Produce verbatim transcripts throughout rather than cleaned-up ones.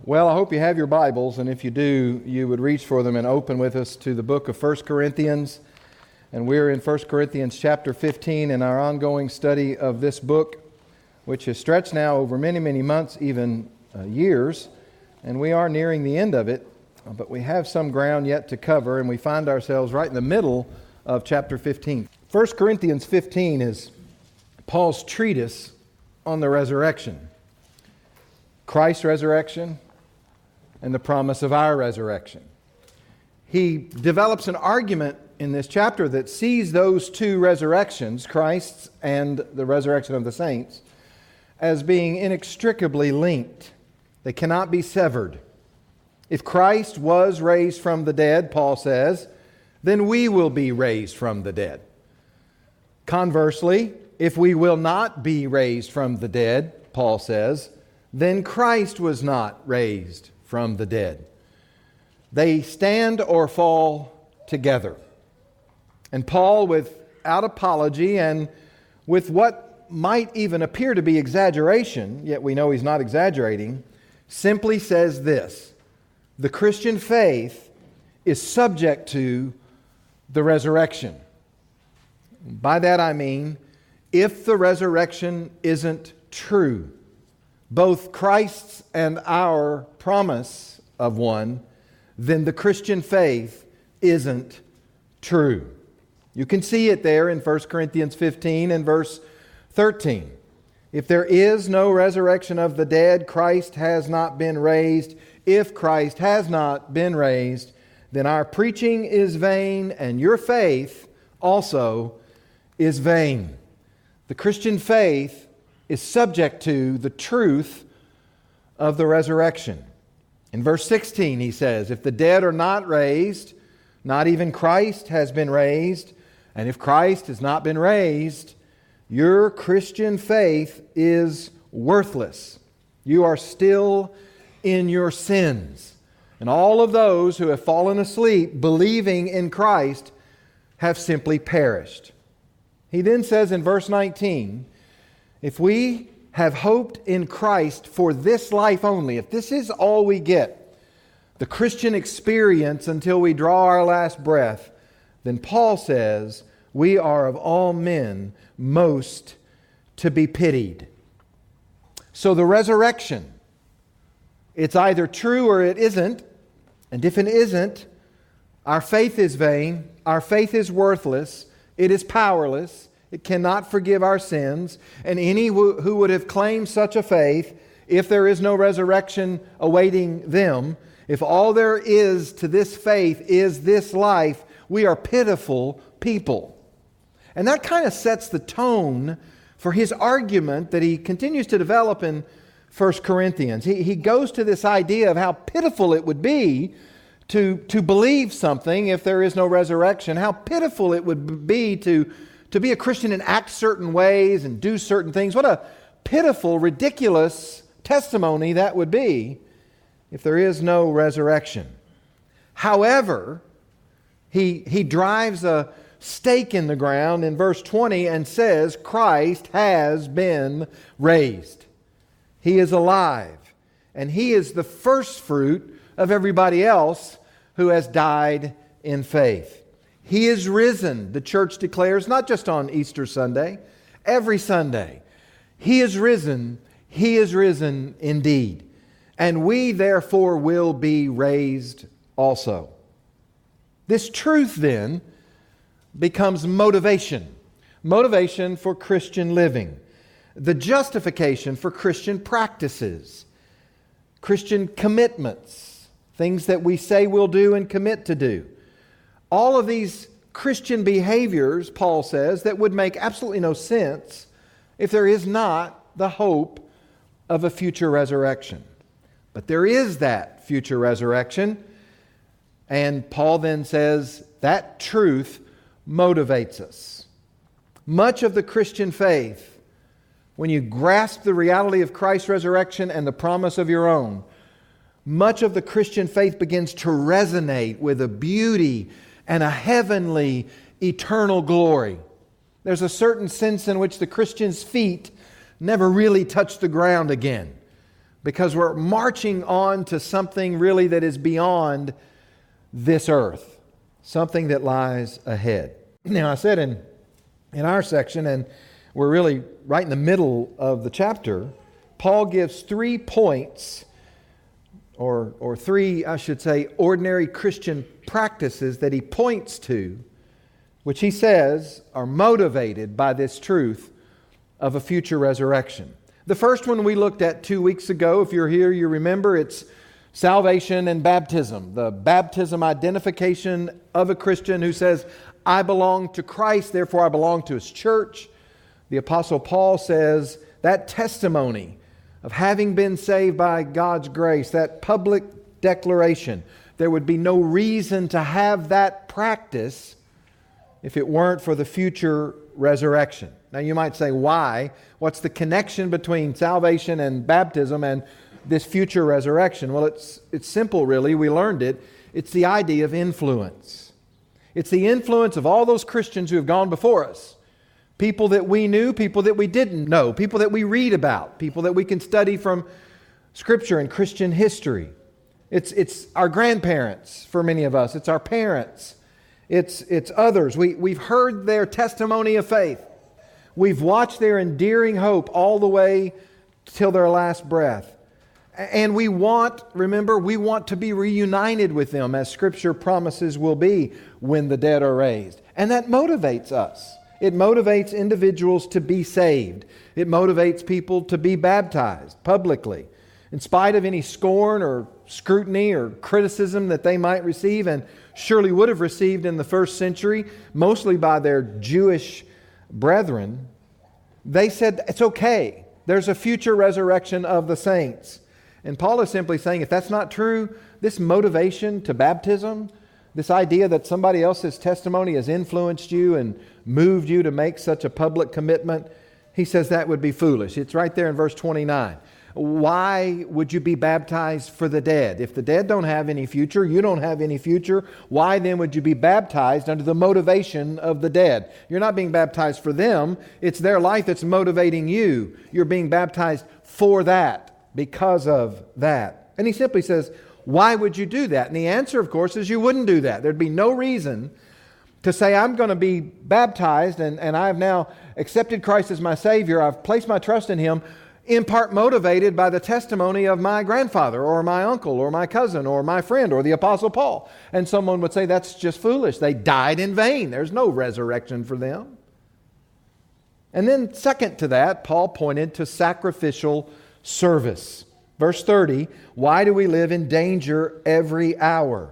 Well, I hope you have your Bibles, and if you do, you would reach for them and open with us to the book of First Corinthians. And we're in First Corinthians chapter fifteen in our ongoing study of this book, which has stretched now over many, many months, even uh, years. And we are nearing the end of it, but we have some ground yet to cover, and we find ourselves right in the middle of chapter fifteen. First Corinthians fifteen is Paul's treatise on the resurrection. Christ's resurrection and the promise of our resurrection. He develops an argument in this chapter that sees those two resurrections, Christ's and the resurrection of the saints, as being inextricably linked. They cannot be severed. If Christ was raised from the dead, Paul says, then we will be raised from the dead. Conversely, if we will not be raised from the dead, Paul says, then Christ was not raised from the dead. They stand or fall together. And Paul, without apology and with what might even appear to be exaggeration, yet we know he's not exaggerating, simply says this: the Christian faith is subject to the resurrection. By that I mean, if the resurrection isn't true, both Christ's and our promise of one, then the Christian faith isn't true. You can see it there in First Corinthians fifteen and verse thirteen. If there is no resurrection of the dead, Christ has not been raised. If Christ has not been raised, then our preaching is vain, and your faith also is vain. The Christian faith is subject to the truth of the resurrection. In verse sixteen, he says, if the dead are not raised, not even Christ has been raised, and if Christ has not been raised, your Christian faith is worthless. You are still in your sins. And all of those who have fallen asleep believing in Christ have simply perished. He then says in verse nineteen, if we have hoped in Christ for this life only, if this is all we get, the Christian experience until we draw our last breath, then Paul says we are of all men most to be pitied. So the resurrection, it's either true or it isn't. And if it isn't, our faith is vain, our faith is worthless, it is powerless, it cannot forgive our sins, and any who would have claimed such a faith, if there is no resurrection awaiting them, if all there is to this faith is this life, we are pitiful people. And that kind of sets the tone for his argument that he continues to develop in First Corinthians. He, he goes to this idea of how pitiful it would be to, to believe something if there is no resurrection, how pitiful it would be to To be a Christian and act certain ways and do certain things. What a pitiful, ridiculous testimony that would be if there is no resurrection. However, he, he drives a stake in the ground in verse twenty and says Christ has been raised. He is alive. And He is the first fruit of everybody else who has died in faith. He is risen, the church declares, not just on Easter Sunday, every Sunday. He is risen, He is risen indeed. And we therefore will be raised also. This truth then becomes motivation. Motivation for Christian living. The justification for Christian practices. Christian commitments. Things that we say we'll do and commit to do. All of these Christian behaviors, Paul says, that would make absolutely no sense if there is not the hope of a future resurrection. But there is that future resurrection, and Paul then says that truth motivates us. Much of the Christian faith, when you grasp the reality of Christ's resurrection and the promise of your own, much of the Christian faith begins to resonate with a beauty and a heavenly, eternal glory. There's a certain sense in which the Christian's feet never really touch the ground again. because we're marching on to something really that is beyond this earth, something that lies ahead. Now, I said in, in our section, and we're really right in the middle of the chapter, Paul gives three points, or, or three, I should say, ordinary Christian practices that he points to, which he says are motivated by this truth of a future resurrection. The first one we looked at two weeks ago, if you're here, you remember, it's salvation and baptism. The baptism identification of a Christian who says, I belong to Christ, therefore I belong to His church. The Apostle Paul says that testimony of having been saved by God's grace, that public declaration, there would be no reason to have that practice if it weren't for the future resurrection. Now you might say, why? What's the connection between salvation and baptism and this future resurrection? Well, it's it's simple really. We learned it. It's the idea of influence. It's the influence of all those Christians who have gone before us. People that we knew, people that we didn't know, people that we read about, people that we can study from Scripture and Christian history. It's it's our grandparents for many of us. It's our parents. It's it's others. We, we've heard their testimony of faith. We've watched their endearing hope all the way till their last breath. And we want, remember, we want to be reunited with them, as Scripture promises will be when the dead are raised. And that motivates us. It motivates individuals to be saved. It motivates people to be baptized publicly, in spite of any scorn or scrutiny or criticism that they might receive, and surely would have received in the first century, mostly by their Jewish brethren. They said, it's okay. There's a future resurrection of the saints. And Paul is simply saying, if that's not true, this motivation to baptism, this idea that somebody else's testimony has influenced you and moved you to make such a public commitment, he says that would be foolish. It's right there in verse twenty-nine. Why would you be baptized for the dead? If the dead don't have any future, you don't have any future, why then would you be baptized under the motivation of the dead? You're not being baptized for them. It's their life that's motivating you. You're being baptized for that, because of that. And he simply says, why would you do that? And the answer, of course, is you wouldn't do that. There'd be no reason to say, I'm going to be baptized and, and I've now accepted Christ as my Savior. I've placed my trust in Him, in part motivated by the testimony of my grandfather or my uncle or my cousin or my friend or the Apostle Paul. And someone would say, that's just foolish. They died in vain. There's no resurrection for them. And then second to that, Paul pointed to sacrificial service. Verse thirty, why do we live in danger every hour?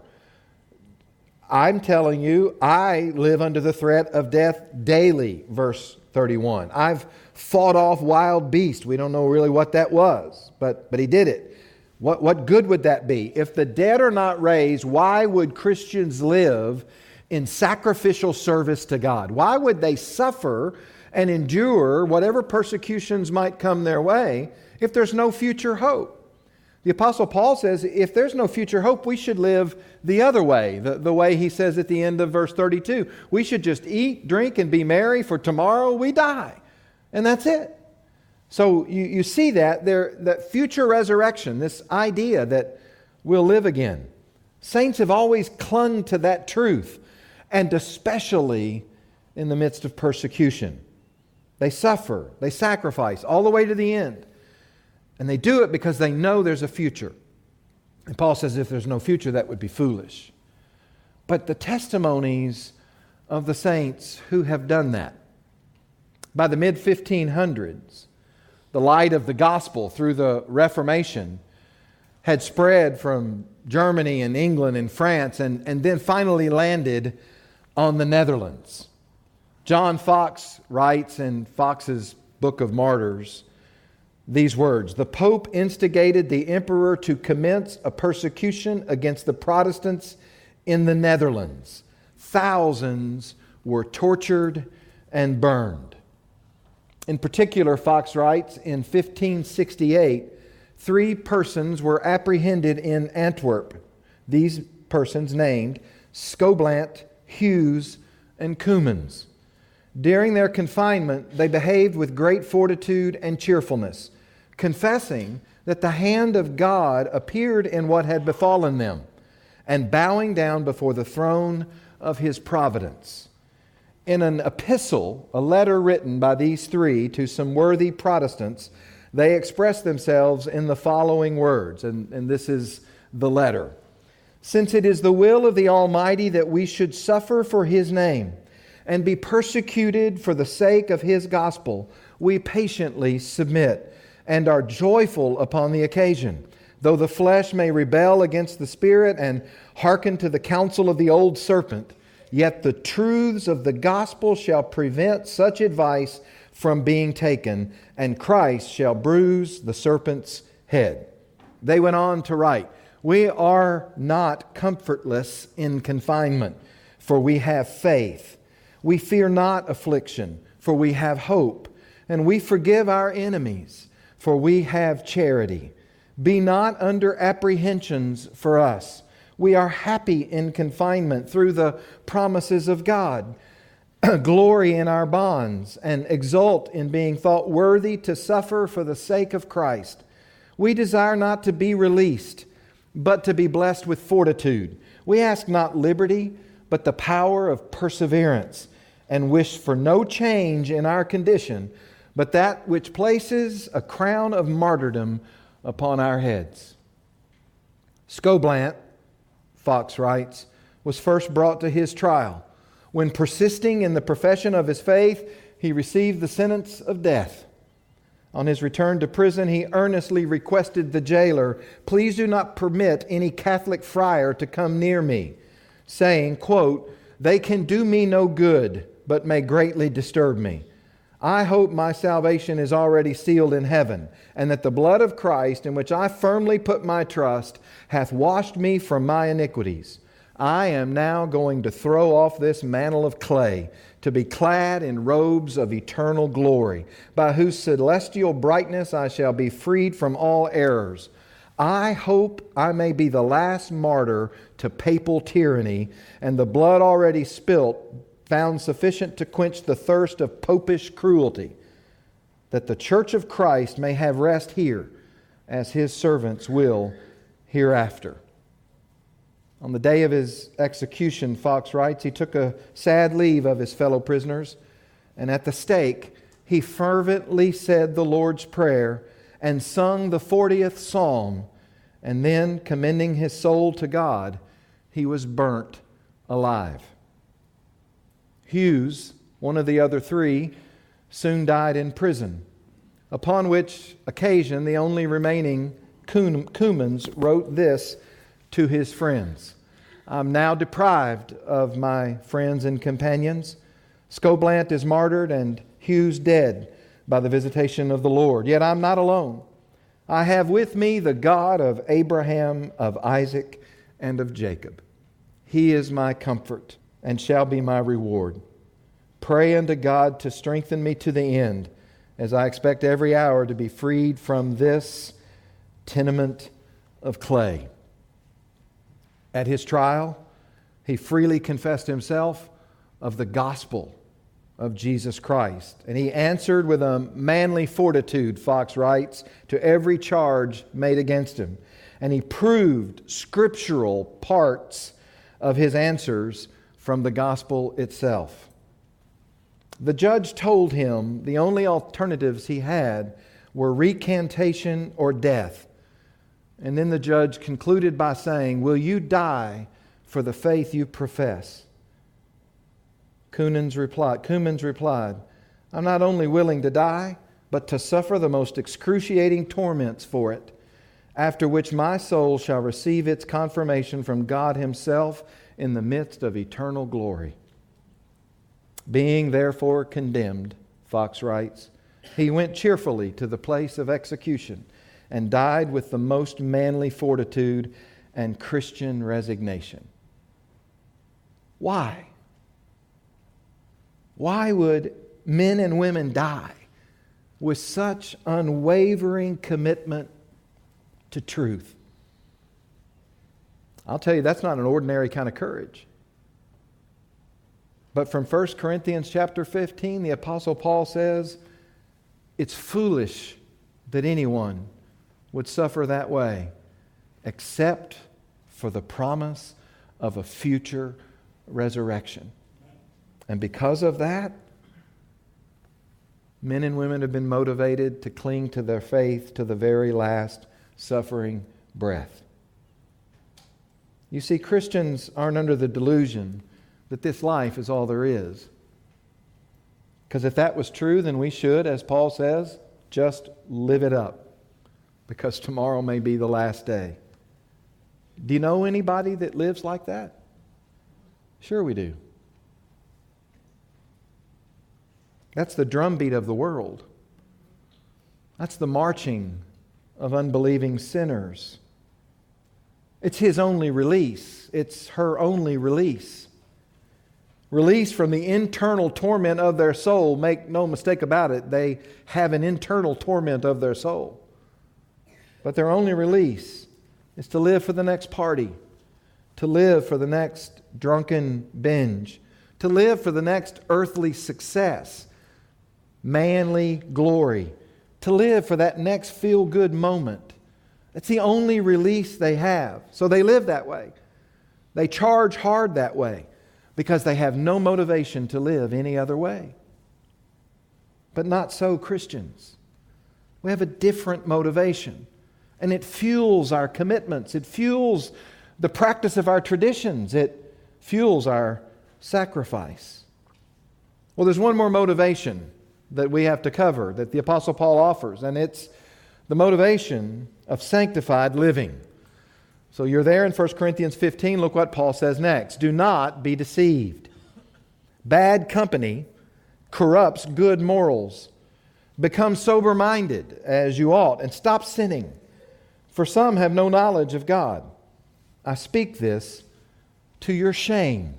I'm telling you, I live under the threat of death daily, verse thirty-one. I've fought off wild beasts. We don't know really what that was, but, but he did it. What, what good would that be? If the dead are not raised, why would Christians live in sacrificial service to God? Why would they suffer and endure whatever persecutions might come their way if there's no future hope? The Apostle Paul says if there's no future hope, we should live the other way, the, the way he says at the end of verse thirty-two. We should just eat, drink, and be merry, for tomorrow we die. And that's it. So you, you see that, there, that future resurrection, this idea that we'll live again. Saints have always clung to that truth, and especially in the midst of persecution. They suffer, they sacrifice all the way to the end. And they do it because they know there's a future. And Paul says if there's no future, that would be foolish. But the testimonies of the saints who have done that. By the mid fifteen hundreds, the light of the gospel through the Reformation had spread from Germany and England and France and, and then finally landed on the Netherlands. John Foxe writes in Foxe's Book of Martyrs these words, "The Pope instigated the Emperor to commence a persecution against the Protestants in the Netherlands. Thousands were tortured and burned." In particular, Foxe writes, in fifteen sixty-eight, three persons were apprehended in Antwerp. These persons named Scoblant, Hughes, and Cummins. During their confinement, they behaved with great fortitude and cheerfulness, confessing that the hand of God appeared in what had befallen them, and bowing down before the throne of His providence. In an epistle, a letter written by these three to some worthy Protestants, they express themselves in the following words, and, and this is the letter. Since it is the will of the Almighty that we should suffer for His name and be persecuted for the sake of His gospel, we patiently submit and are joyful upon the occasion, though the flesh may rebel against the Spirit and hearken to the counsel of the old serpent, yet the truths of the gospel shall prevent such advice from being taken, and Christ shall bruise the serpent's head. They went on to write, we are not comfortless in confinement, for we have faith. We fear not affliction, for we have hope. And we forgive our enemies, for we have charity. Be not under apprehensions for us. We are happy in confinement through the promises of God. Glory in our bonds and exult in being thought worthy to suffer for the sake of Christ. We desire not to be released, but to be blessed with fortitude. We ask not liberty, but the power of perseverance, and wish for no change in our condition, but that which places a crown of martyrdom upon our heads. Scoblant, Fox writes, was first brought to his trial. When persisting in the profession of his faith, he received the sentence of death. On his return to prison, he earnestly requested the jailer, please do not permit any Catholic friar to come near me, saying, quote, they can do me no good, but may greatly disturb me. I hope my salvation is already sealed in heaven, and that the blood of Christ, in which I firmly put my trust, hath washed me from my iniquities. I am now going to throw off this mantle of clay, to be clad in robes of eternal glory, by whose celestial brightness I shall be freed from all errors. I hope I may be the last martyr to papal tyranny, and the blood already spilt found sufficient to quench the thirst of popish cruelty, that the Church of Christ may have rest here, as His servants will hereafter. On the day of his execution, Fox writes, he took a sad leave of his fellow prisoners, and at the stake he fervently said the Lord's Prayer and sung the fortieth Psalm, and then, commending his soul to God, he was burnt alive. Hughes, one of the other three, soon died in prison, upon which occasion the only remaining Cumans wrote this to his friends. I'm now deprived of my friends and companions. Scoblant is martyred and Hughes dead by the visitation of the Lord. Yet I'm not alone. I have with me the God of Abraham, of Isaac, and of Jacob. He is my comfort and shall be my reward. Pray unto God to strengthen me to the end, as I expect every hour to be freed from this tenement of clay. At his trial, he freely confessed himself of the gospel of Jesus Christ. And he answered with a manly fortitude, Fox writes, to every charge made against him. And he proved scriptural parts of his answers from the gospel itself. The judge told him the only alternatives he had were recantation or death. And then the judge concluded by saying, will you die for the faith you profess? Cumans replied, Cumans replied, I'm not only willing to die, but to suffer the most excruciating torments for it, after which my soul shall receive its confirmation from God Himself in the midst of eternal glory. Being therefore condemned, Fox writes, he went cheerfully to the place of execution, and died with the most manly fortitude and Christian resignation. Why? Why would men and women die with such unwavering commitment to truth? I'll tell you, that's not an ordinary kind of courage. But from First Corinthians chapter fifteen, the Apostle Paul says, it's foolish that anyone would suffer that way except for the promise of a future resurrection. And because of that, men and women have been motivated to cling to their faith to the very last suffering breath. You see, Christians aren't under the delusion that this life is all there is. Because if that was true, then we should, as Paul says, just live it up. Because tomorrow may be the last day. Do you know anybody that lives like that? Sure we do. That's the drumbeat of the world. That's the marching of unbelieving sinners. It's his only release. It's her only release. Release from the internal torment of their soul. Make no mistake about it, they have an internal torment of their soul. But their only release is to live for the next party, to live for the next drunken binge, to live for the next earthly success, manly glory, to live for that next feel-good moment. That's the only release they have. So they live that way. They charge hard that way because they have no motivation to live any other way. But not so Christians. We have a different motivation. And it fuels our commitments. It fuels the practice of our traditions. It fuels our sacrifice. Well, there's one more motivation that we have to cover that the Apostle Paul offers, and it's the motivation of sanctified living. So you're there in First Corinthians fifteen. Look what Paul says next. Do not be deceived. Bad company corrupts good morals. Become sober-minded as you ought, and stop sinning. For some have no knowledge of God. I speak this to your shame.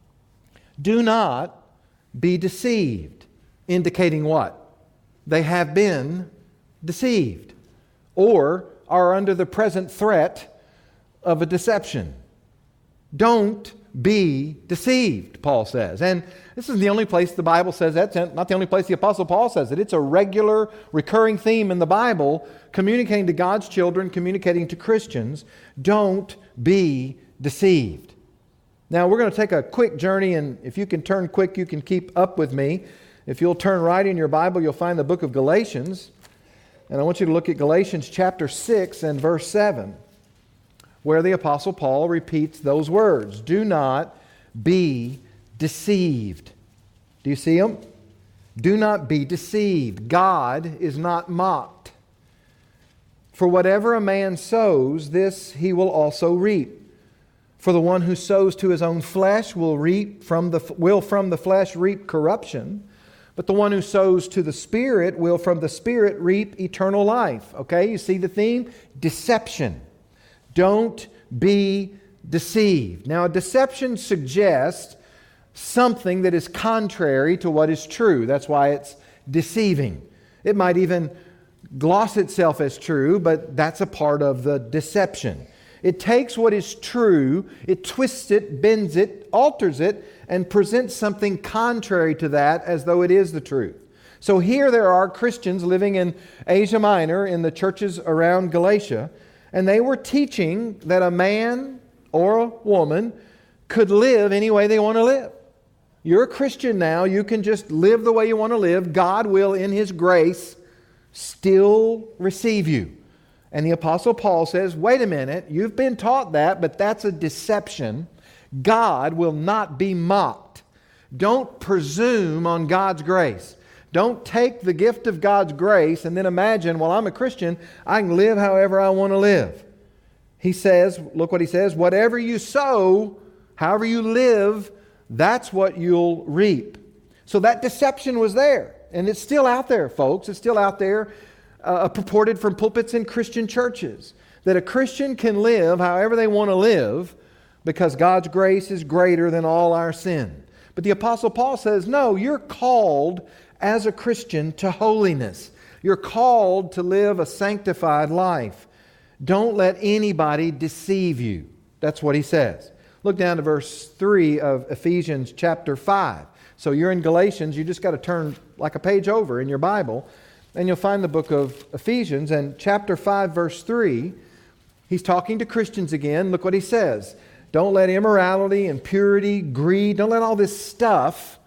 Do not be deceived. Indicating what? They have been deceived or are under the present threat of a deception. Don't be deceived, Paul says. And this is the only place the Bible says that. It's not the only place the Apostle Paul says it. It's a regular, recurring theme in the Bible, communicating to God's children, communicating to Christians. Don't be deceived. Now, we're going to take a quick journey, and if you can turn quick, you can keep up with me. If you'll turn right in your Bible, you'll find the book of Galatians. And I want you to look at Galatians chapter six and verse seven, where the Apostle Paul repeats those words. Do not be deceived. Do you see them? Do not be deceived. God is not mocked. For whatever a man sows, this he will also reap. For the one who sows to his own flesh will reap from the will from the flesh reap corruption, but the one who sows to the Spirit will from the Spirit reap eternal life. Okay, you see the theme? Deception. Don't be deceived. Now, a deception suggests something that is contrary to what is true. That's why it's deceiving. It might even gloss itself as true, but that's a part of the deception. It takes what is true, it twists it, bends it, alters it, and presents something contrary to that as though it is the truth. So here there are Christians living in Asia Minor, in the churches around Galatia, and they were teaching that a man or a woman could live any way they want to live. You're a Christian now, you can just live the way you want to live. God will, in His grace, still receive you. And the Apostle Paul says, wait a minute, you've been taught that, but that's a deception. God will not be mocked. Don't presume on God's grace. Don't take the gift of God's grace and then imagine, well, I'm a Christian, I can live however I want to live. He says, look what he says, whatever you sow, however you live, that's what you'll reap. So that deception was there, and it's still out there, folks. It's still out there. Uh, purported from pulpits in Christian churches, that a Christian can live however they want to live because God's grace is greater than all our sin. But the Apostle Paul says, no, you're called as a Christian to holiness. You're called to live a sanctified life. Don't let anybody deceive you. That's what he says. Look down to verse three of Ephesians chapter five. So you're in Galatians, you just got to turn like a page over in your Bible. And you'll find the book of Ephesians, and chapter five, verse three, he's talking to Christians again. Look what he says. Don't let immorality, impurity, greed, don't let all this stuff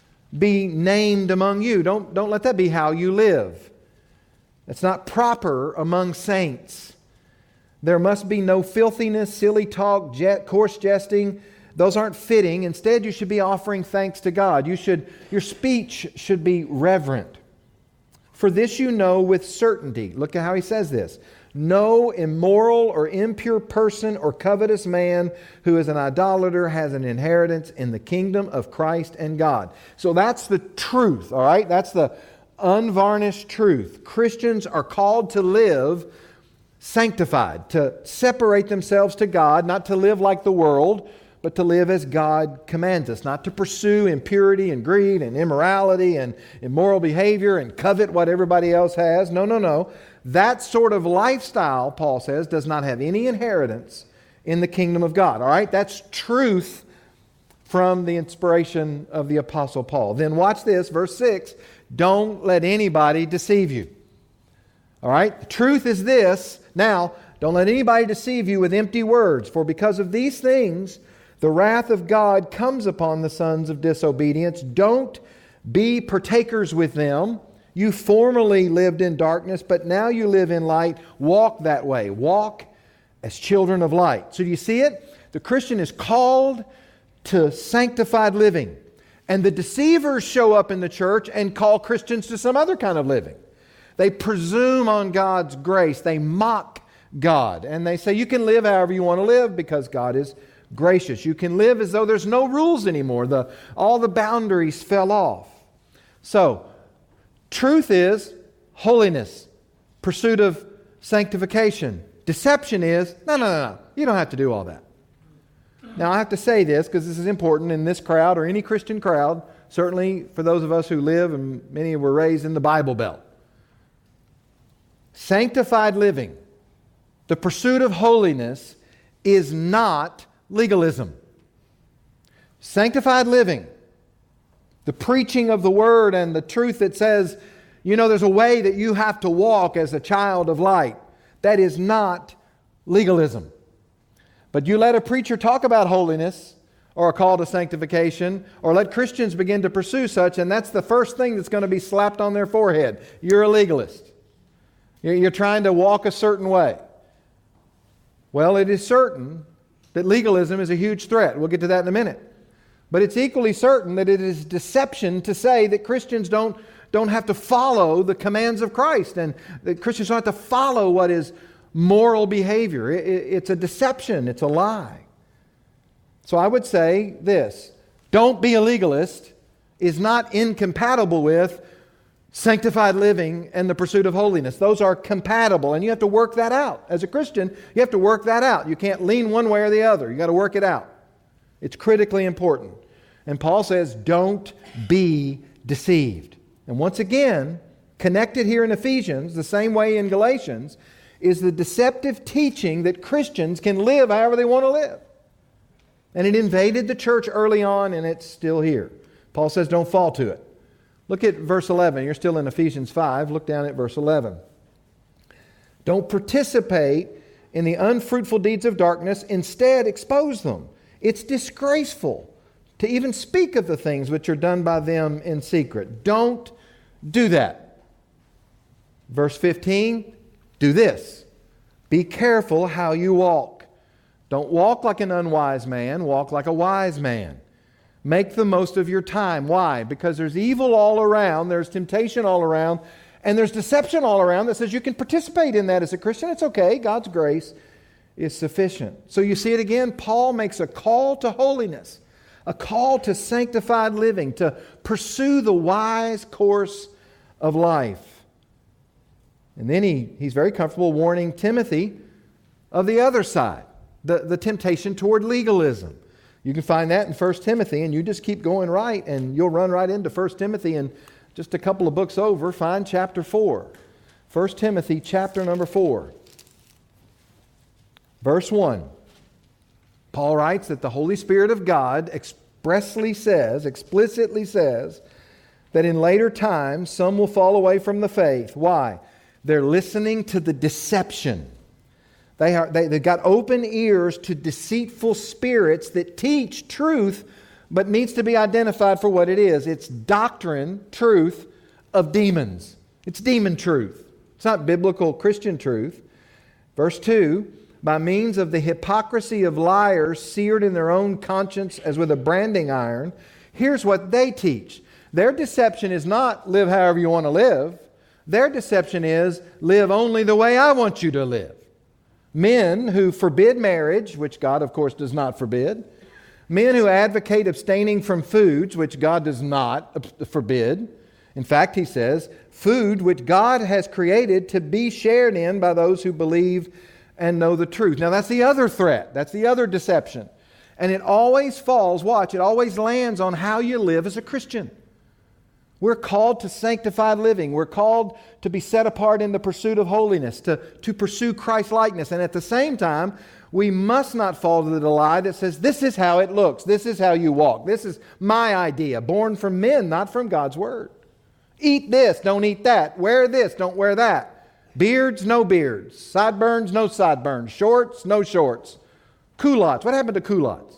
be named among you. Don't, don't let that be how you live. That's not proper among saints. There must be no filthiness, silly talk, jet, coarse jesting. Those aren't fitting. Instead, you should be offering thanks to God. You should, your speech should be reverent. For this you know with certainty. Look at how he says this. No immoral or impure person or covetous man who is an idolater has an inheritance in the kingdom of Christ and God. So that's the truth, all right? That's the unvarnished truth. Christians are called to live sanctified, to separate themselves to God, not to live like the world, but to live as God commands us, not to pursue impurity and greed and immorality and immoral behavior and covet what everybody else has. No, no, no. That sort of lifestyle, Paul says, does not have any inheritance in the kingdom of God. All right? That's truth from the inspiration of the Apostle Paul. Then watch this, verse six. Don't let anybody deceive you. All right? The truth is this. Now, don't let anybody deceive you with empty words, for because of these things, the wrath of God comes upon the sons of disobedience. Don't be partakers with them. You formerly lived in darkness, but now you live in light. Walk that way. Walk as children of light. So do you see it? The Christian is called to sanctified living. And the deceivers show up in the church and call Christians to some other kind of living. They presume on God's grace. They mock God. And they say you can live however you want to live because God is gracious. You can live as though there's no rules anymore. The, all the boundaries fell off. So, truth is holiness, pursuit of sanctification. Deception is, no, no, no, no. You don't have to do all that. Now, I have to say this because this is important in this crowd or any Christian crowd, certainly for those of us who live and many were raised in the Bible Belt. Sanctified living, the pursuit of holiness, is not legalism. Sanctified living, the preaching of the Word and the truth that says, you know, there's a way that you have to walk as a child of light. That is not legalism. But you let a preacher talk about holiness or a call to sanctification, or let Christians begin to pursue such, and that's the first thing that's going to be slapped on their forehead. You're a legalist. You're trying to walk a certain way. Well, it is certain that legalism is a huge threat. We'll get to that in a minute. But it's equally certain that it is deception to say that Christians don't, don't have to follow the commands of Christ, and that Christians don't have to follow what is moral behavior. It, it, it's a deception. It's a lie. So I would say this. Don't be a legalist is not incompatible with sanctified living and the pursuit of holiness. Those are compatible, and you have to work that out. As a Christian, you have to work that out. You can't lean one way or the other. You got to work it out. It's critically important. And Paul says, don't be deceived. And once again, connected here in Ephesians, the same way in Galatians, is the deceptive teaching that Christians can live however they want to live. And it invaded the church early on, and it's still here. Paul says, don't fall to it. Look at verse eleven. You're still in Ephesians five. Look down at verse eleven. Don't participate in the unfruitful deeds of darkness. Instead, expose them. It's disgraceful to even speak of the things which are done by them in secret. Don't do that. Verse fifteen, do this. Be careful how you walk. Don't walk like an unwise man. Walk like a wise man. Make the most of your time. Why? Because there's evil all around, there's temptation all around, and there's deception all around that says you can participate in that as a Christian. It's okay. God's grace is sufficient. So you see it again. Paul makes a call to holiness, a call to sanctified living, to pursue the wise course of life. And then he, he's very comfortable warning Timothy of the other side, the, the temptation toward legalism. You can find that in First Timothy, and you just keep going right, and you'll run right into First Timothy, and just a couple of books over, find chapter four. First Timothy chapter number four. Verse one. Paul writes that the Holy Spirit of God expressly says, explicitly says, that in later times some will fall away from the faith. Why? They're listening to the deception. They are, they, they've got open ears to deceitful spirits that teach truth, but needs to be identified for what it is. It's doctrine, truth of demons. It's demon truth. It's not biblical Christian truth. Verse two, by means of the hypocrisy of liars seared in their own conscience as with a branding iron, here's what they teach. Their deception is not live however you want to live. Their deception is live only the way I want you to live. Men who forbid marriage, which God, of course, does not forbid. Men who advocate abstaining from foods, which God does not forbid. In fact, he says, food which God has created to be shared in by those who believe and know the truth. Now, that's the other threat. That's the other deception. And it always falls, watch, it always lands on how you live as a Christian. We're called to sanctified living. We're called to be set apart in the pursuit of holiness, to, to pursue Christ-likeness. And at the same time, we must not fall to the lie that says, this is how it looks. This is how you walk. This is my idea, born from men, not from God's Word. Eat this, don't eat that. Wear this, don't wear that. Beards, no beards. Sideburns, no sideburns. Shorts, no shorts. Culottes. What happened to culottes?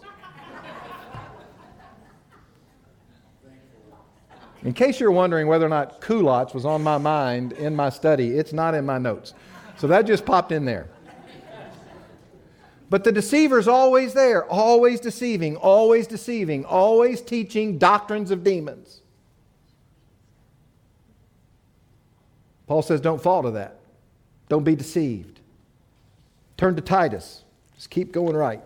In case you're wondering whether or not culottes was on my mind in my study, it's not in my notes. So that just popped in there. But the deceiver's always there, always deceiving, always deceiving, always teaching doctrines of demons. Paul says don't fall to that. Don't be deceived. Turn to Titus. Just keep going right.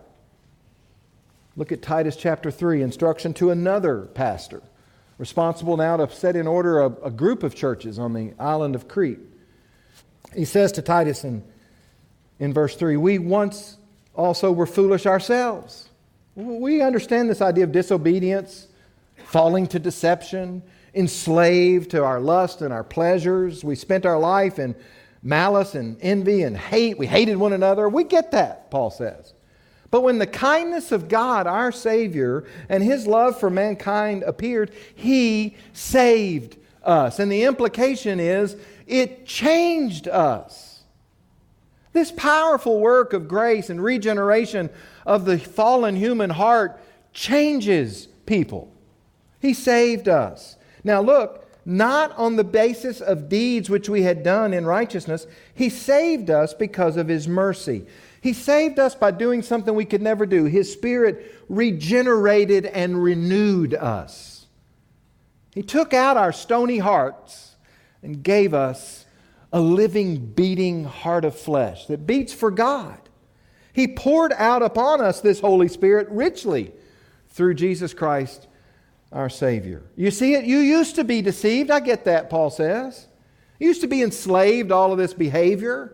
Look at Titus chapter three, instruction to another pastor, responsible now to set in order a, a group of churches on the island of Crete. He says to Titus in, in verse three, we once also were foolish ourselves. We understand this idea of disobedience, falling to deception, enslaved to our lust and our pleasures. We spent our life in malice and envy and hate. We hated one another. We get that, Paul says. But when the kindness of God, our Savior, and His love for mankind appeared, He saved us. And the implication is, it changed us. This powerful work of grace and regeneration of the fallen human heart changes people. He saved us. Now look, not on the basis of deeds which we had done in righteousness. He saved us because of His mercy. He saved us by doing something we could never do. His Spirit regenerated and renewed us. He took out our stony hearts and gave us a living, beating heart of flesh that beats for God. He poured out upon us this Holy Spirit richly through Jesus Christ, our Savior. You see it? You used to be deceived. I get that, Paul says. You used to be enslaved to all of this behavior.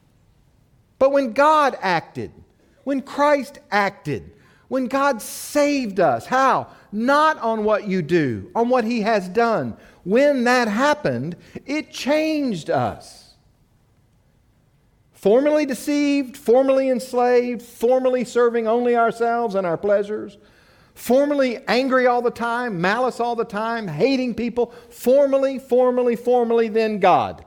But when God acted, when Christ acted, when God saved us, how? Not on what you do, on what He has done. When that happened, it changed us. Formerly deceived, formerly enslaved, formerly serving only ourselves and our pleasures, formerly angry all the time, malice all the time, hating people, formerly, formerly, formerly, then God.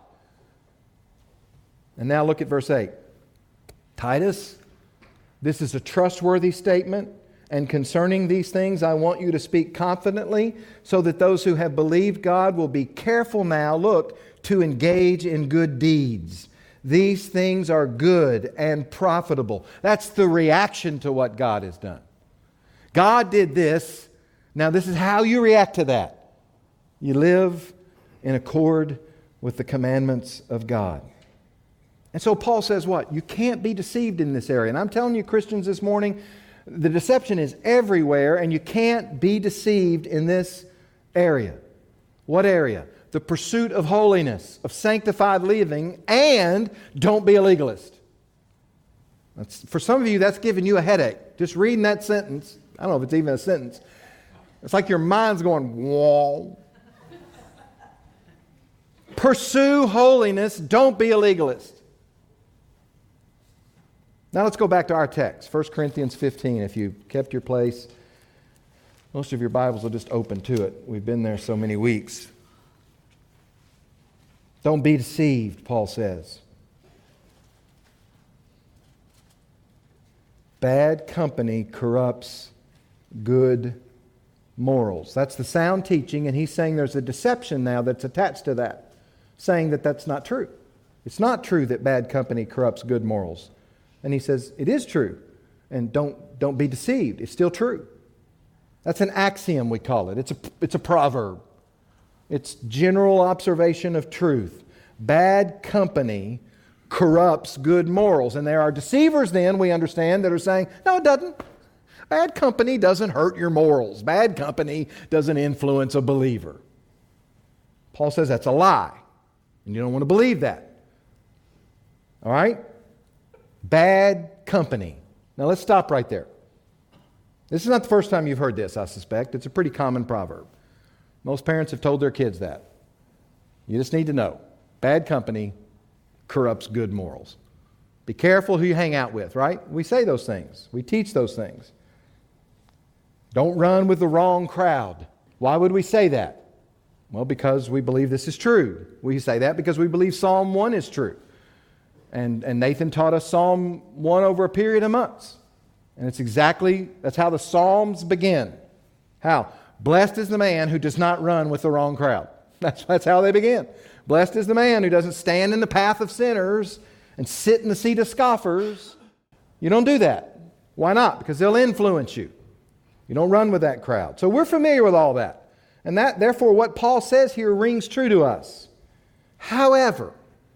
And now look at verse eight. Titus, this is a trustworthy statement, and concerning these things I want you to speak confidently, so that those who have believed God will be careful now, look, to engage in good deeds. These things are good and profitable. That's the reaction to what God has done. God did this. Now this is how you react to that. You live in accord with the commandments of God. And so Paul says what? You can't be deceived in this area. And I'm telling you, Christians, this morning, the deception is everywhere, and you can't be deceived in this area. What area? The pursuit of holiness, of sanctified living, and don't be a legalist. That's, for some of you, that's giving you a headache. Just reading that sentence. I don't know if it's even a sentence. It's like your mind's going, whoa. Pursue holiness. Don't be a legalist. Now let's go back to our text, First Corinthians fifteen. If you kept your place, most of your Bibles will just open to it. We've been there so many weeks. Don't be deceived, Paul says. Bad company corrupts good morals. That's the sound teaching, and he's saying there's a deception now that's attached to that, saying that that's not true. It's not true that bad company corrupts good morals. And he says it is true, and don't, don't be deceived. It's still true. That's an axiom, we call it. It's a, it's a proverb. It's general observation of truth. Bad company corrupts good morals. And there are deceivers then, we understand, that are saying, no, it doesn't. Bad company doesn't hurt your morals. Bad company doesn't influence a believer. Paul says that's a lie. And you don't want to believe that. All right? Bad company. Now let's stop right there. This is not the first time you've heard this, I suspect. It's a pretty common proverb. Most parents have told their kids that. You just need to know. Bad company corrupts good morals. Be careful who you hang out with, right? We say those things. We teach those things. Don't run with the wrong crowd. Why would we say that? Well, because we believe this is true. We say that because we believe Psalm one is true. And, and Nathan taught us Psalm one over a period of months. And it's exactly, that's how the Psalms begin. How? Blessed is the man who does not run with the wrong crowd. That's, that's how they begin. Blessed is the man who doesn't stand in the path of sinners and sit in the seat of scoffers. You don't do that. Why not? Because they'll influence you. You don't run with that crowd. So we're familiar with all that. And that, therefore, what Paul says here rings true to us. However,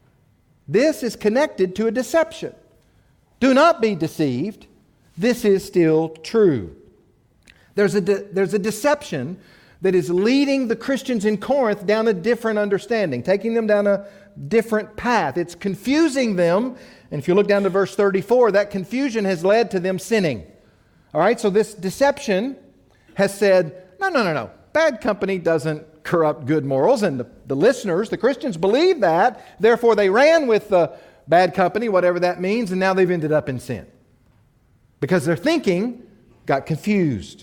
this is connected to a deception. Do not be deceived. This is still true. There's a, de- there's a deception that is leading the Christians in Corinth down a different understanding, taking them down a different path. It's confusing them. And if you look down to verse thirty-four, that confusion has led to them sinning. All right, so this deception has said, no, no, no, no. Bad company doesn't corrupt good morals. And the, the listeners, the Christians, believe that. Therefore, they ran with the bad company, whatever that means, and now they've ended up in sin. Because their thinking got confused.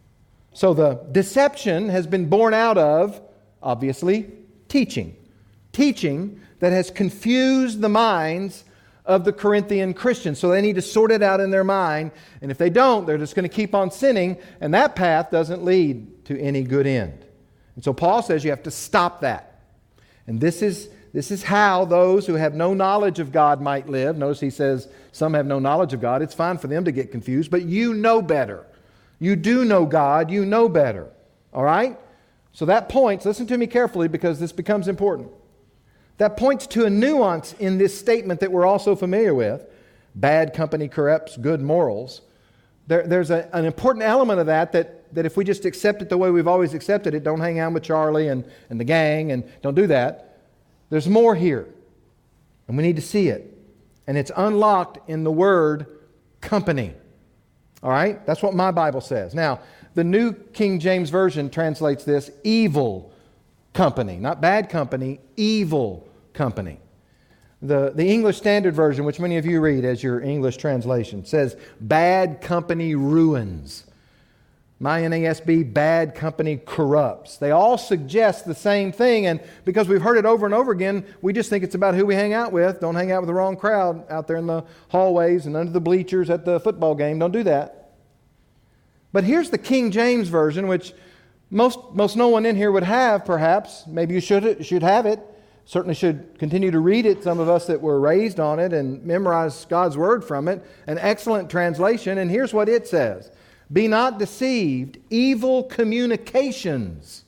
So the deception has been born out of, obviously, teaching. Teaching that has confused the minds of the Corinthian Christians. So they need to sort it out in their mind. And if they don't, they're just going to keep on sinning. And that path doesn't lead to any good end. And so Paul says you have to stop that. And this is, this is how those who have no knowledge of God might live. Notice he says some have no knowledge of God. It's fine for them to get confused, but you know better. You do know God. You know better. All right? So that points, listen to me carefully because this becomes important. That points to a nuance in this statement that we're also familiar with. Bad company corrupts good morals. There, there's a, an important element of that, that that if we just accept it the way we've always accepted it, don't hang out with Charlie and, and the gang and don't do that. There's more here. And we need to see it. And it's unlocked in the word company. All right? That's what my Bible says. Now, the New King James Version translates this evil company. Not bad company, evil company. The, the English Standard Version, which many of you read as your English translation, says bad company ruins. My N A S B, bad company corrupts. They all suggest the same thing, and because we've heard it over and over again, we just think it's about who we hang out with. Don't hang out with the wrong crowd out there in the hallways and under the bleachers at the football game. Don't do that. But here's the King James Version, which most, most no one in here would have, perhaps. Maybe you should, should have it. Certainly should continue to read it, some of us that were raised on it, and memorize God's Word from it. An excellent translation, and here's what it says. Be not deceived, evil communications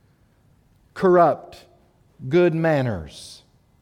corrupt good manners.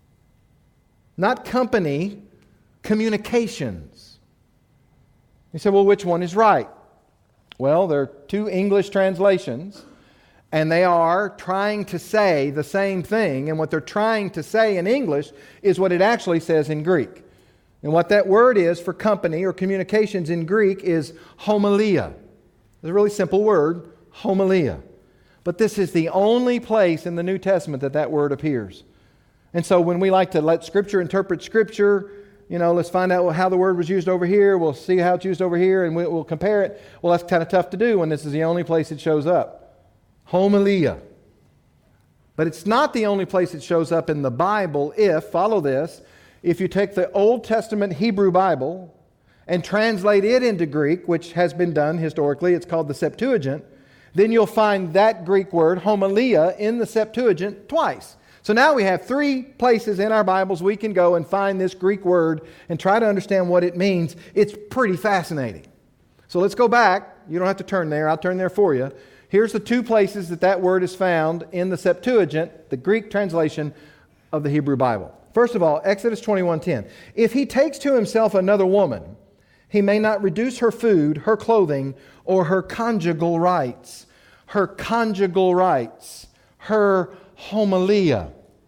Not company, communications. You say, well, which one is right? Well, there are two English translations, and they are trying to say the same thing, and what they're trying to say in English is what it actually says in Greek. And what that word is for company or communications in Greek is homilia. It's a really simple word, homilia. But this is the only place in the New Testament that that word appears. And so when we like to let Scripture interpret Scripture, you know, let's find out how the word was used over here, we'll see how it's used over here, and we'll compare it. Well, that's kind of tough to do when this is the only place it shows up. Homilia. But it's not the only place it shows up in the Bible if, follow this, if you take the Old Testament Hebrew Bible and translate it into Greek, which has been done historically, it's called the Septuagint, then you'll find that Greek word, homilia, in the Septuagint twice. So now we have three places in our Bibles we can go and find this Greek word and try to understand what it means. It's pretty fascinating. So let's go back. You don't have to turn there. I'll turn there for you. Here's the two places that that word is found in the Septuagint, the Greek translation of the Hebrew Bible. First of all, Exodus twenty-one ten. If he takes to himself another woman, he may not reduce her food, her clothing, or her conjugal rights. Her conjugal rights. Her homilia.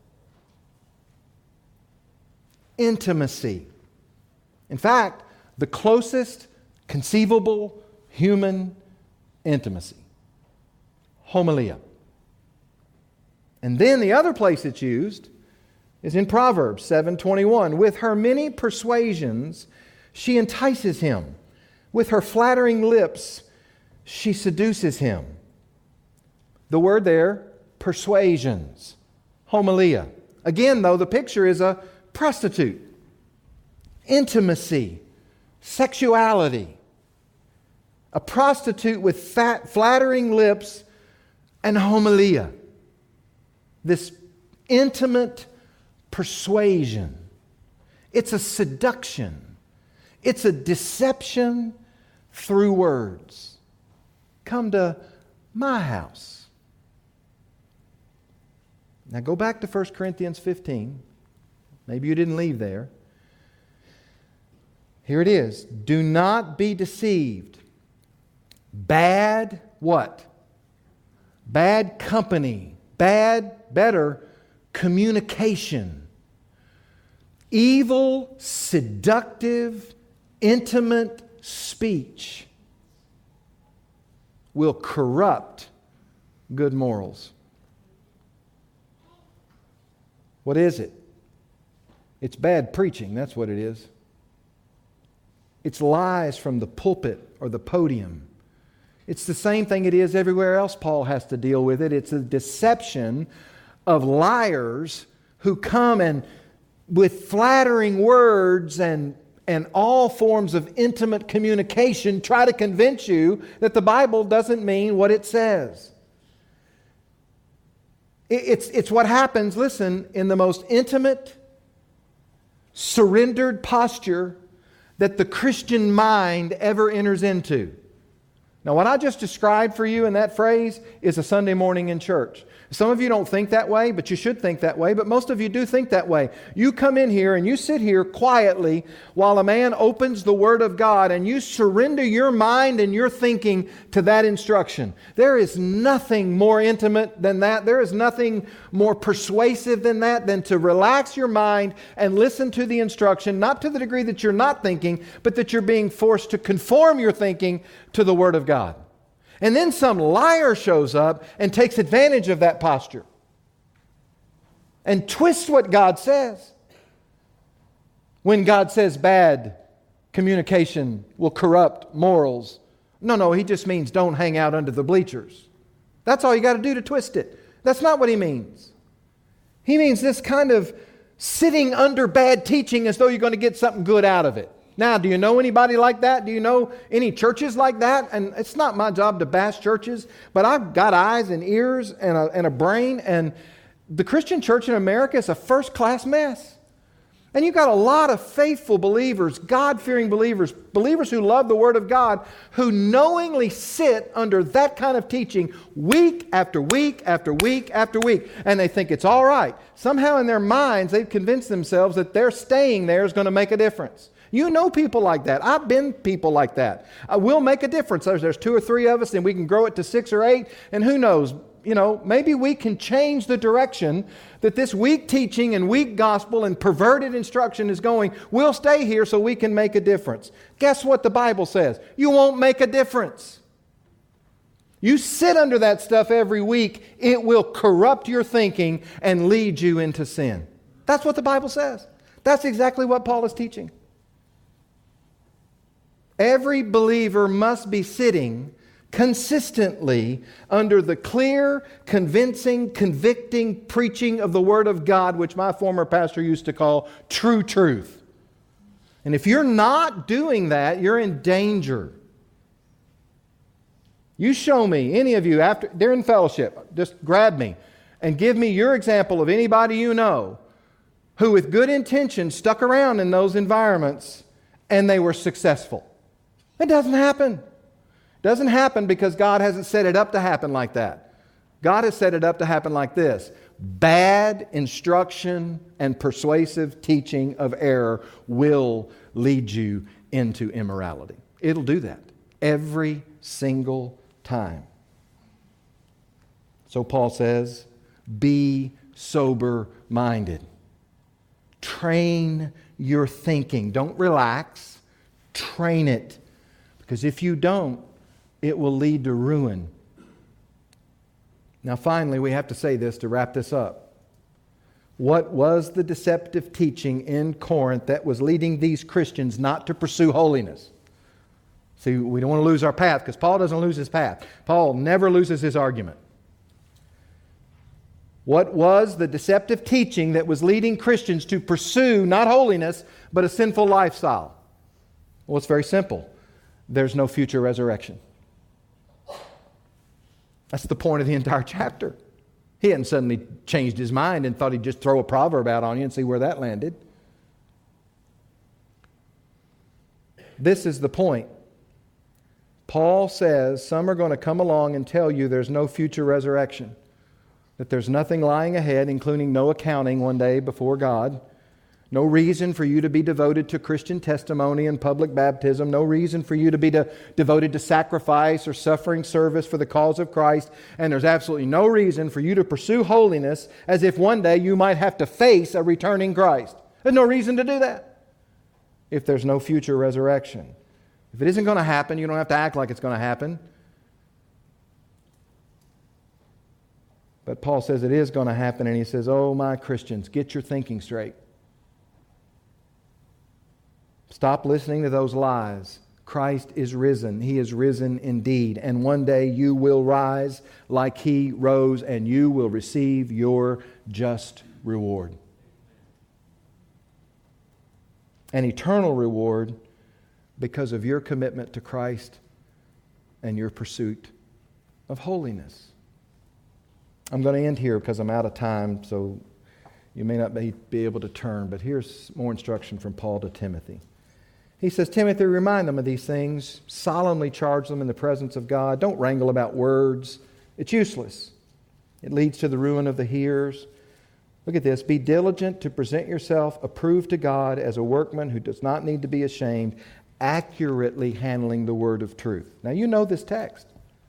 Intimacy. In fact, the closest conceivable human intimacy. Homilia. And then the other place it's used is in Proverbs seven twenty-one. With her many persuasions, she entices him. With her flattering lips, she seduces him. The word there, persuasions. Homilia. Again, though, the picture is a prostitute. Intimacy. Sexuality. A prostitute with fat, flattering lips and homilia. This intimate persuasion. It's a seduction. It's a deception through words. Come to my house. Now go back to First Corinthians fifteen. Maybe you didn't leave there. Here it is. Do not be deceived. Bad what? Bad company. Bad, better, communication. Evil, seductive, intimate speech will corrupt good morals. What is it? It's bad preaching, that's what it is. It's lies from the pulpit or the podium. It's the same thing it is everywhere else Paul has to deal with it. It's a deception of liars who come and with flattering words and, and all forms of intimate communication try to convince you that the Bible doesn't mean what it says. It, it's, it's what happens, listen, in the most intimate, surrendered posture that the Christian mind ever enters into. Now, what I just described for you in that phrase is a Sunday morning in church. Some of you don't think that way, but you should think that way. But most of you do think that way. You come in here and you sit here quietly while a man opens the Word of God and you surrender your mind and your thinking to that instruction. There is nothing more intimate than that. There is nothing more persuasive than that, than to relax your mind and listen to the instruction, not to the degree that you're not thinking, but that you're being forced to conform your thinking to the Word of God. And then some liar shows up and takes advantage of that posture and twists what God says. When God says bad communication will corrupt morals. No, no, he just means don't hang out under the bleachers. That's all you got to do to twist it. That's not what he means. He means this kind of sitting under bad teaching as though you're going to get something good out of it. Now, do you know anybody like that? Do you know any churches like that? And it's not my job to bash churches, but I've got eyes and ears and a, and a brain, and the Christian church in America is a first-class mess. And you've got a lot of faithful believers, God-fearing believers, believers who love the Word of God, who knowingly sit under that kind of teaching week after week after week after week. And they think it's all right. Somehow in their minds, they've convinced themselves that their staying there is going to make a difference. You know people like that. I've been people like that. Uh, we'll make a difference. There's, there's two or three of us, and we can grow it to six or eight. And who knows, you know, maybe we can change the direction that this weak teaching and weak gospel and perverted instruction is going. We'll stay here so we can make a difference. Guess what the Bible says? You won't make a difference. You sit under that stuff every week, it will corrupt your thinking and lead you into sin. That's what the Bible says. That's exactly what Paul is teaching. Every believer must be sitting consistently under the clear, convincing, convicting preaching of the Word of God, which my former pastor used to call true truth. And if you're not doing that, you're in danger. You show me, any of you, after during fellowship, just grab me and give me your example of anybody you know who with good intention stuck around in those environments and they were successful. It doesn't happen. It doesn't happen because God hasn't set it up to happen like that. God has set it up to happen like this. Bad instruction and persuasive teaching of error will lead you into immorality. It'll do that every single time. So Paul says, be sober-minded. Train your thinking. Don't relax. Train it. Because if you don't, it will lead to ruin. Now finally, we have to say this to wrap this up. What was the deceptive teaching in Corinth that was leading these Christians not to pursue holiness? See, we don't want to lose our path because Paul doesn't lose his path. Paul never loses his argument. What was the deceptive teaching that was leading Christians to pursue not holiness, but a sinful lifestyle? Well, it's very simple. There's no future resurrection. That's the point of the entire chapter. He hadn't suddenly changed his mind and thought he'd just throw a proverb out on you and see where that landed. This is the point. Paul says some are going to come along and tell you there's no future resurrection, that there's nothing lying ahead, including no accounting one day before God, no reason for you to be devoted to Christian testimony and public baptism, no reason for you to be de- devoted to sacrifice or suffering service for the cause of Christ, and there's absolutely no reason for you to pursue holiness as if one day you might have to face a returning Christ. There's no reason to do that if there's no future resurrection. If it isn't going to happen, you don't have to act like it's going to happen. But Paul says it is going to happen, and he says, oh, my Christians, get your thinking straight. Stop listening to those lies. Christ is risen. He is risen indeed. And one day you will rise like He rose, and you will receive your just reward. An eternal reward because of your commitment to Christ and your pursuit of holiness. I'm going to end here because I'm out of time, so you may not be, be able to turn, but here's more instruction from Paul to Timothy. He says, Timothy, remind them of these things, solemnly charge them in the presence of God. Don't wrangle about words. It's useless. It leads to the ruin of the hearers. Look at this. Be diligent to present yourself approved to God as a workman who does not need to be ashamed, accurately handling the word of truth. Now you know this text.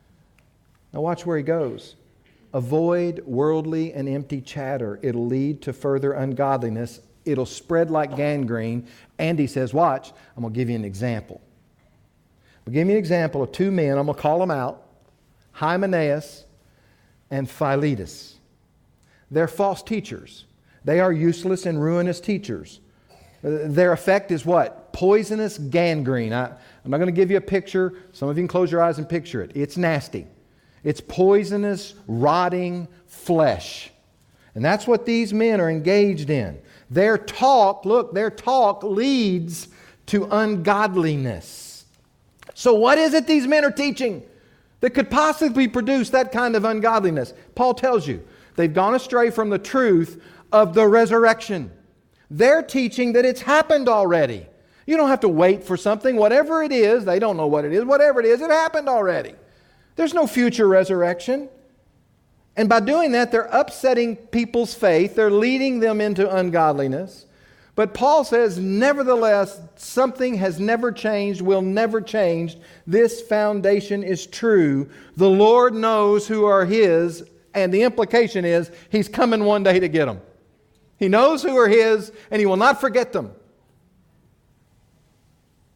Now watch where he goes. Avoid worldly and empty chatter. It'll lead to further ungodliness. It'll spread like gangrene. And he says, watch, I'm going to give you an example. I'll give you an example of two men. I'm going to call them out. Hymenaeus and Philetus. They're false teachers. They are useless and ruinous teachers. Their effect is what? Poisonous gangrene. I, I'm not going to give you a picture. Some of you can close your eyes and picture it. It's nasty. It's poisonous, rotting flesh. And that's what these men are engaged in. Their talk, look, their talk leads to ungodliness. So what is it these men are teaching that could possibly produce that kind of ungodliness? Paul tells you, they've gone astray from the truth of the resurrection. They're teaching that it's happened already. You don't have to wait for something. Whatever it is, they don't know what it is. Whatever it is, it happened already. There's no future resurrection. And by doing that, they're upsetting people's faith. They're leading them into ungodliness. But Paul says, nevertheless, something has never changed, will never change. This foundation is true. The Lord knows who are His, and the implication is He's coming one day to get them. He knows who are His, and He will not forget them.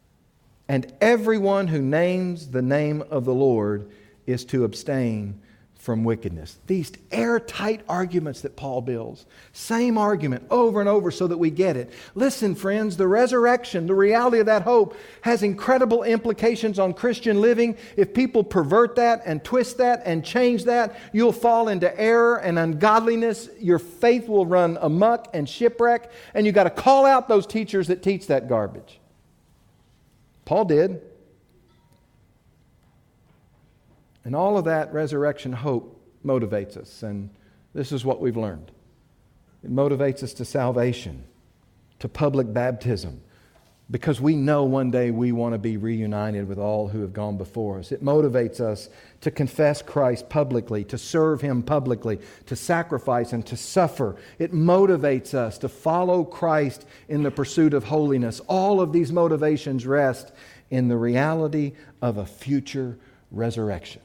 And everyone who names the name of the Lord is to abstain from wickedness. These airtight arguments that Paul builds. Same argument over and over so that we get it. Listen, friends, the resurrection, the reality of that hope has incredible implications on Christian living. If people pervert that and twist that and change that, you'll fall into error and ungodliness. Your faith will run amok and shipwreck, and you've got to call out those teachers that teach that garbage. Paul did. And all of that resurrection hope motivates us. And this is what we've learned. It motivates us to salvation, to public baptism, because we know one day we want to be reunited with all who have gone before us. It motivates us to confess Christ publicly, to serve Him publicly, to sacrifice and to suffer. It motivates us to follow Christ in the pursuit of holiness. All of these motivations rest in the reality of a future resurrection.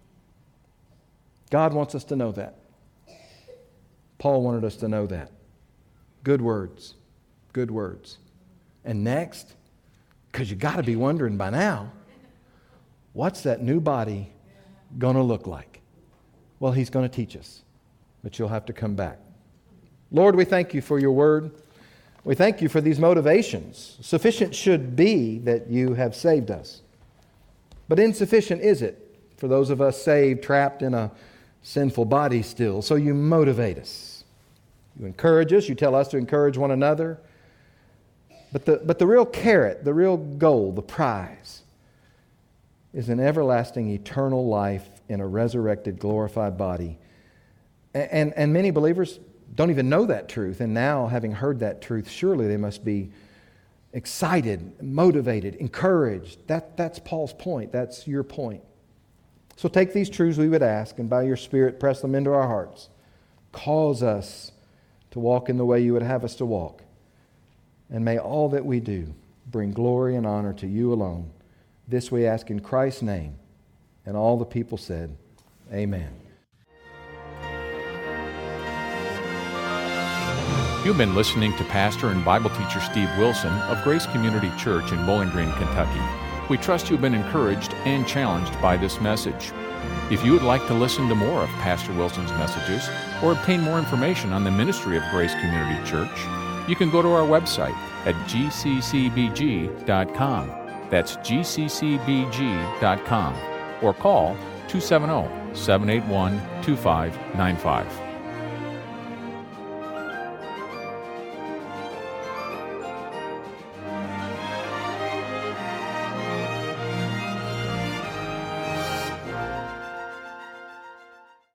God wants us to know that. Paul wanted us to know that. Good words. Good words. And next, because you got to be wondering by now, what's that new body going to look like? Well, He's going to teach us, but you'll have to come back. Lord, we thank You for Your word. We thank You for these motivations. Sufficient should be that You have saved us. But insufficient is it for those of us saved, trapped in a sinful body still. So You motivate us. You encourage us. You tell us to encourage one another. But the, but the real carrot, the real goal, the prize, is an everlasting, eternal life in a resurrected, glorified body. And, and, and many believers don't even know that truth. And now, having heard that truth, surely they must be excited, motivated, encouraged. That, that's Paul's point. That's your point. So take these truths, we would ask, and by Your Spirit press them into our hearts. Cause us to walk in the way You would have us to walk. And may all that we do bring glory and honor to You alone. This we ask in Christ's name. And all the people said, Amen. You've been listening to Pastor and Bible teacher Steve Wilson of Grace Community Church in Bowling Green, Kentucky. We trust you've been encouraged and challenged by this message. If you would like to listen to more of Pastor Wilson's messages or obtain more information on the ministry of Grace Community Church, you can go to our website at g c c b g dot com. That's g c c b g dot com. Or call two seven zero, seven eight one, two five nine five.